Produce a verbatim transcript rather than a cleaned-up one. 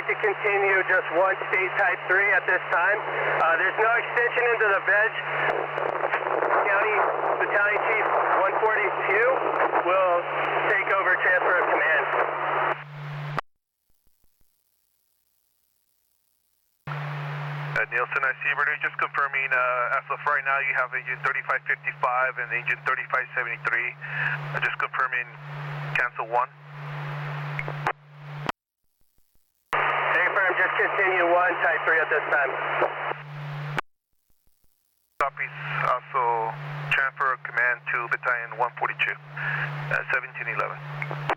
to continue just one state type three at this time. Uh, there's no extension into the veg. County Battalion Chief one forty-two will take over transfer of command. Uh, Nielsen, I see. We're just confirming, uh, as of right now, you have engine thirty-five fifty-five and engine thirty-five seventy-three. Uh, just confirming, cancel one. Take firm, just continue one, type three at this time. Copies. Also, transfer of command to Battalion one forty-two, uh, seventeen eleven.